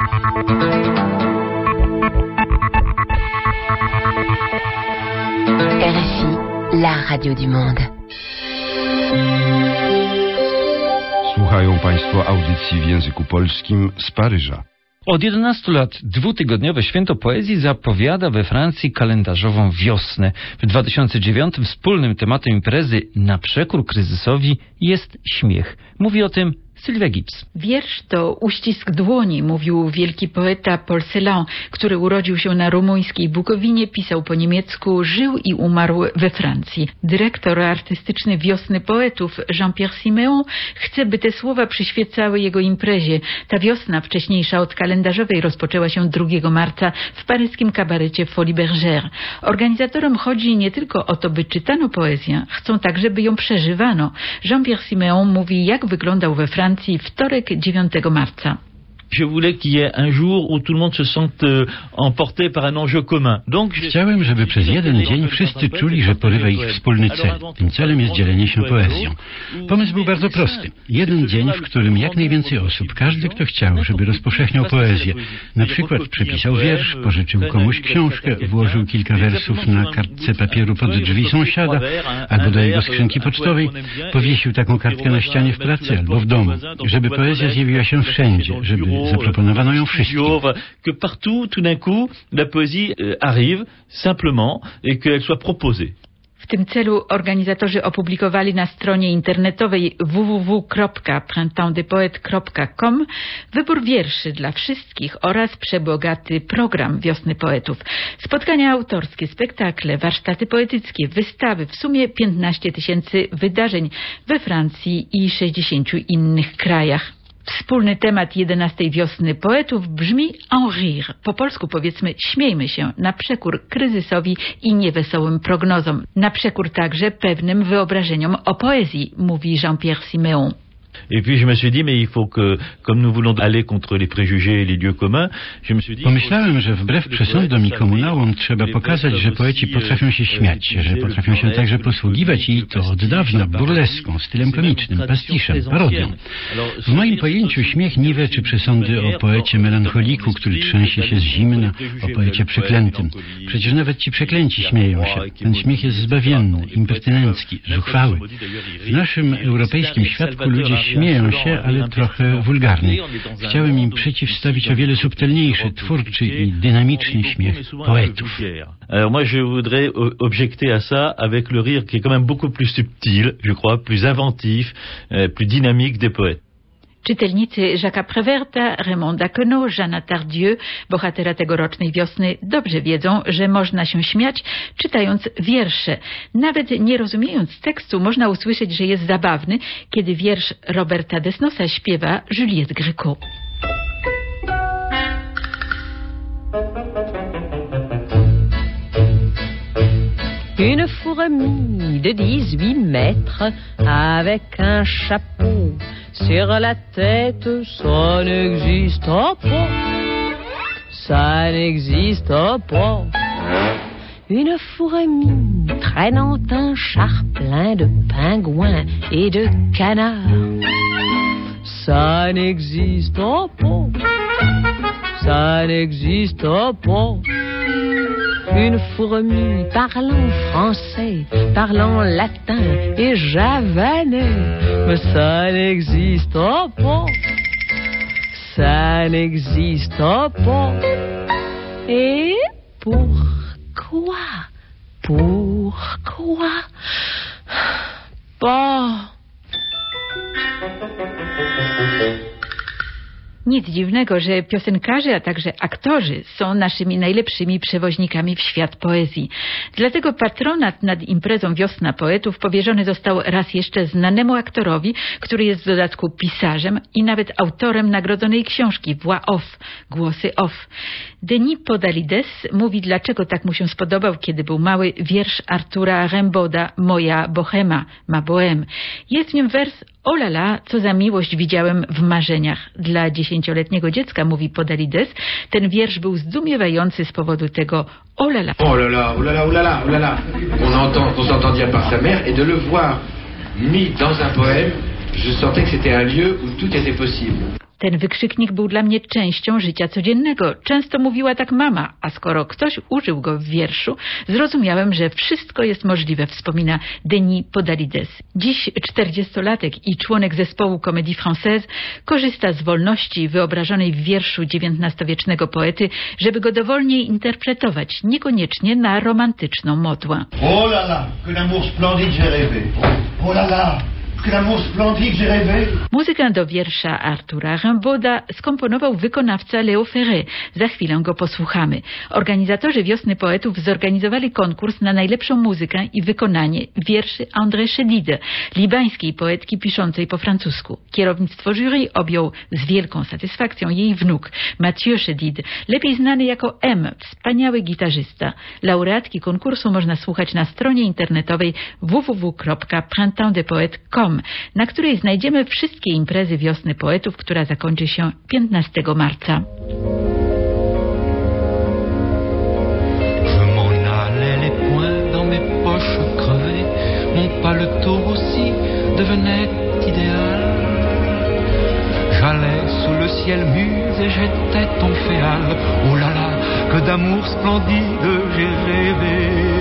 RFI, la radio du monde.
Słuchają Państwo audycji w języku polskim z Paryża.
Od 11 lat dwutygodniowe Święto Poezji zapowiada we Francji kalendarzową wiosnę. W 2009 wspólnym tematem imprezy na przekór kryzysowi jest śmiech. Mówi o tym Sylwia Gibbs.
Wiersz to uścisk dłoni, mówił wielki poeta Paul Celan, który urodził się na rumuńskiej Bukowinie, pisał po niemiecku, żył i umarł we Francji. Dyrektor artystyczny Wiosny Poetów Jean-Pierre Siméon chce, by te słowa przyświecały jego imprezie. Ta wiosna, wcześniejsza od kalendarzowej, rozpoczęła się 2 marca w paryskim kabarecie Folie Bergère. Organizatorom chodzi nie tylko o to, by czytano poezję, chcą także, by ją przeżywano. Jean-Pierre Siméon mówi, jak wyglądał we Francji wtorek 9 marca.
Chciałem, żeby przez jeden dzień wszyscy czuli, że porywa ich wspólny cel. Tym celem jest dzielenie się poezją. Pomysł był bardzo prosty. Jeden dzień, w którym jak najwięcej osób, każdy kto chciał, żeby rozpowszechniał poezję. Na przykład przepisał wiersz, pożyczył komuś książkę, włożył kilka wersów na kartce papieru pod drzwi sąsiada, albo do jego skrzynki pocztowej, powiesił taką kartkę na ścianie w pracy albo w domu, żeby poezja zjawiła się wszędzie, żeby zaproponowano ją wszystkim.
Que partout, tout d'un coup, la poésie arrive simplement et qu'elle soit proposée.
W tym celu organizatorzy opublikowali na stronie internetowej www.printemps-des-poètes.com wybór wierszy dla wszystkich oraz przebogaty program Wiosny Poetów. Spotkania autorskie, spektakle, warsztaty poetyckie, wystawy, w sumie 15 000 wydarzeń we Francji i 60 innych krajach. Wspólny temat 11. Wiosny Poetów brzmi en rire. Po polsku powiedzmy śmiejmy się, na przekór kryzysowi i niewesołym prognozom. Na przekór także pewnym wyobrażeniom o poezji, mówi Jean-Pierre Siméon.
Et puis je me suis dit, mais il faut que, comme nous voulons aller contre les préjugés et les lieux communs, je me suis dit...
Pomyślałem, że wbrew przesądom i komunałom trzeba pokazać, że poeci potrafią się śmiać, że potrafią się także posługiwać i to od dawna burleską, stylem komicznym, pastiszem, parodią. W moim pojęciu śmiech niweczy przesądy o poecie melancholiku, który trzęsie się z zimna, o poecie przeklętym. Przecież nawet ci przeklęci śmieją się. Ten śmiech jest zbawienny, impertynencki, zuchwały. W naszym europejskim świadku ludzie śmieją się, ale trochę wulgarny. Chciałem im przeciwstawić o wiele subtelniejszy, twórczy i dynamiczny śmiech poetów.
Alors moi je voudrais objecter à ça avec le rire qui est quand même beaucoup plus subtil, je crois, plus inventif, plus dynamique des poètes.
Czytelnicy Jacques'a Préverta, Raymonda Queneau, Jeana Tardieu, bohatera tegorocznej wiosny, dobrze wiedzą, że można się śmiać, czytając wiersze. Nawet nie rozumiejąc tekstu, można usłyszeć, że jest zabawny, kiedy wiersz Roberta Desnosa śpiewa Juliette Gréco.
Une fourmi de 18 mètres avec un chapeau sur la tête, ça n'existe pas, ça n'existe pas. Une fourmi traînant un char plein de pingouins et de canards, ça n'existe pas, ça n'existe pas. Une fourmi parlant français, parlant latin et javanais, mais ça n'existe pas, ça n'existe pas. Et pourquoi, pas?
Nic dziwnego, że piosenkarze, a także aktorzy są naszymi najlepszymi przewoźnikami w świat poezji. Dlatego patronat nad imprezą Wiosna Poetów powierzony został raz jeszcze znanemu aktorowi, który jest w dodatku pisarzem i nawet autorem nagrodzonej książki Voix off, głosy off. Denis Podalides mówi, dlaczego tak mu się spodobał, kiedy był mały, wiersz Artura Rimbaуда Moja bohema, ma bohème. Jest w nim wers O la la, co za miłość widziałem w marzeniach. Dla 10-letniego dziecka, mówi Podalides, ten wiersz był zdumiewający z powodu tego O la la.
Oh la la, oh la la, oh la la, oh la la. On s'entend dire par sa mère et de le voir mis dans un poème, je sentais que c'était un lieu où tout était possible.
Ten wykrzyknik był dla mnie częścią życia codziennego. Często mówiła tak mama, a skoro ktoś użył go w wierszu, zrozumiałem, że wszystko jest możliwe, wspomina Denis Podalides. Dziś 40-latek i członek zespołu Comédie Française korzysta z wolności wyobrażonej w wierszu XIX-wiecznego poety, żeby go dowolnie interpretować, niekoniecznie na romantyczną modłę.
Oh là là, que l'amour splendide j'ai rêvé. Oh là là.
Muzykę do wiersza Artura Rimbauda skomponował wykonawca Léo Ferré. Za chwilę go posłuchamy. Organizatorzy Wiosny Poetów zorganizowali konkurs na najlepszą muzykę i wykonanie wierszy André Chédid, libańskiej poetki piszącej po francusku. Kierownictwo jury objął z wielką satysfakcją jej wnuk, Mathieu Chédid, lepiej znany jako M, wspaniały gitarzysta. Laureatki konkursu można słuchać na stronie internetowej www.printemps-des-poètes.com. Dom, na której znajdziemy wszystkie imprezy Wiosny Poetów, która zakończy się 15 marca.
Je m'en allais les poings dans mes poches crevées, mon paletot aussi devenait idéal. J'allais sous le ciel mûr et j'étais ton féal. Oh là là, que d'amour splendide j'ai rêvé.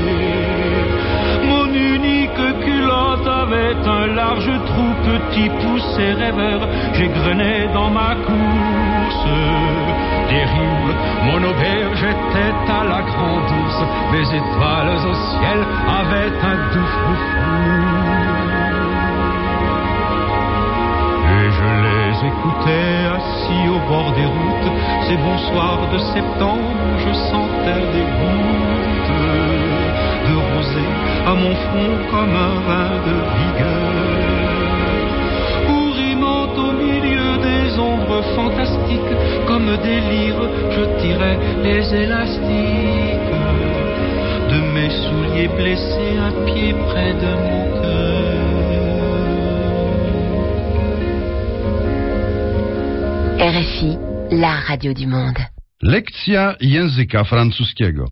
Mon unique culotte avait un large trou, petit poussé rêveur, j'égrenais dans ma course. Terrible, mon auberge était à la grande ours, mes étoiles au ciel avaient un doux froufrou. Et je les écoutais assis au bord des routes, ces bons soirs de septembre, je sentais des gouttes de rosée à mon front comme un vin de vigueur. Ou rimant au milieu des ombres fantastiques, comme des lyres, je tirais les élastiques de mes souliers blessés, un pied près de mon cœur.
RFI, la radio du monde.
Lekcja języka francuskiego.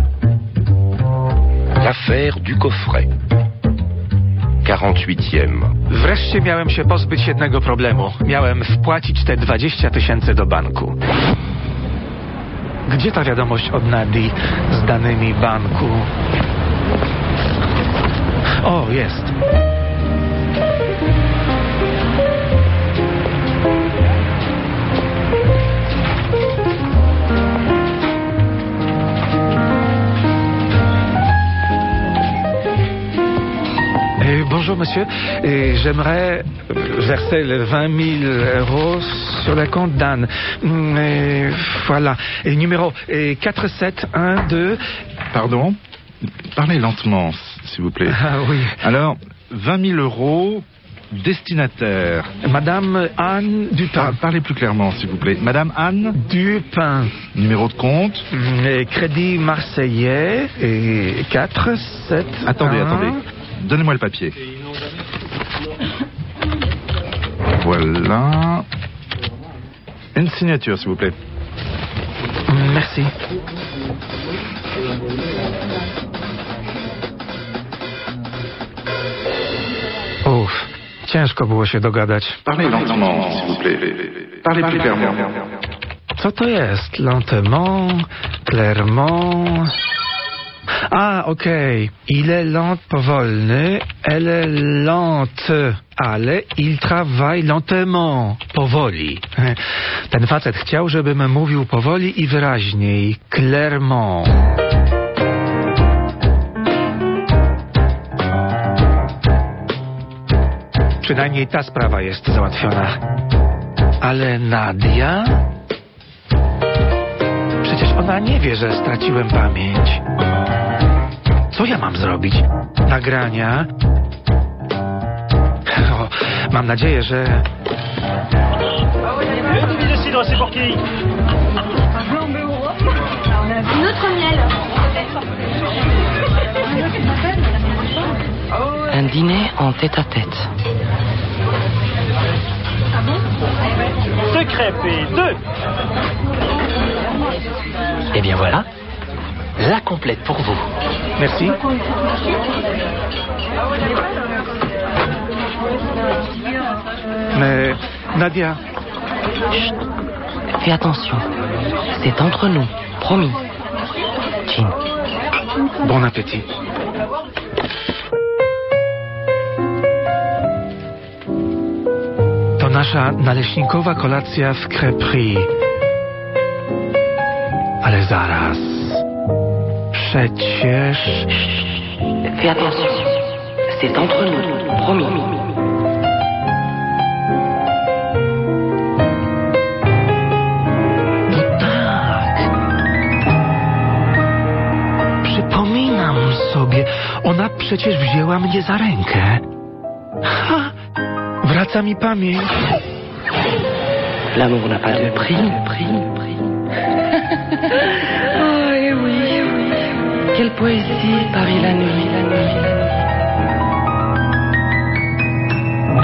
L'affaire du coffret. 48e.
Wreszcie miałem się pozbyć jednego problemu. Miałem wpłacić te 20 000 do banku. Gdzie ta wiadomość od Nadii z danymi banku? O, jest. Bonjour monsieur, j'aimerais verser les 20 000 euros sur le compte d'Anne. Voilà, et numéro 4712.
Pardon? Parlez lentement, s'il vous plaît.
Ah oui.
Alors, 20 000 euros, destinataire.
Madame Anne Dupin.
Parlez plus clairement, s'il vous plaît. Madame Anne
Dupin.
Numéro de compte?
Crédit Marseillais et 47.
Attendez. Donnez-moi le papier. Voilà. Une signature, s'il vous plaît.
Merci. Uff, ciężko było się dogadać.
Parlez lentement, s'il vous plaît. Parlez plus clairement.
Co to jest? Lentement, clairement... A, okej. Il est lent, powolny. Elle est lente, ale il travaille lentement. Powoli. Ten facet chciał, żebym mówił powoli i wyraźniej. Clairement. Przynajmniej ta sprawa jest załatwiona. Ale Nadia? Przecież ona nie wie, że straciłem pamięć. Co ja mam zrobić? Nagrania? O, mam nadzieję, że...
Un dîner en tête-à-tête.
Secret P2.
Eh bien voilà, la complète pour vous.
Merci. Mais, Nadia...
Chut. Fais attention. C'est entre nous, promis. Jean.
Bon appétit. To nasza naleśnikowa kolacja w Crêperie. Ale zaraz. Przecież...
Fais attention. C'est entre nous, promis.
No tak. Przypominam sobie. Ona przecież wzięła mnie za rękę. Ha! Wraca mi pamięć.
L'amour n'a pas de prix. Oh, et oui. Quelle poésie, Paris la nuit.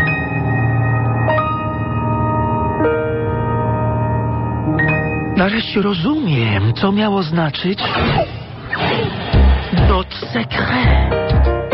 Nareszcie rozumiem, co miało znaczyć Notre secret.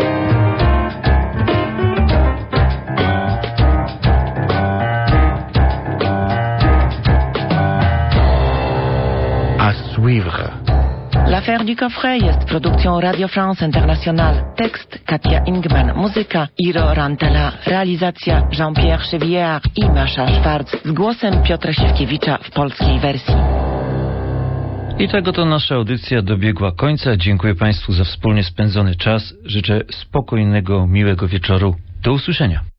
À suivre.
L'affaire du coffret jest produkcją Radio France Internationale. Tekst Katia Ingman, muzyka Iro Rantala, realizacja Jean-Pierre Chevillard i Masza Schwarz z głosem Piotra Siwkiewicza w polskiej wersji.
I tego to nasza audycja dobiegła końca. Dziękuję Państwu za wspólnie spędzony czas. Życzę spokojnego, miłego wieczoru. Do usłyszenia.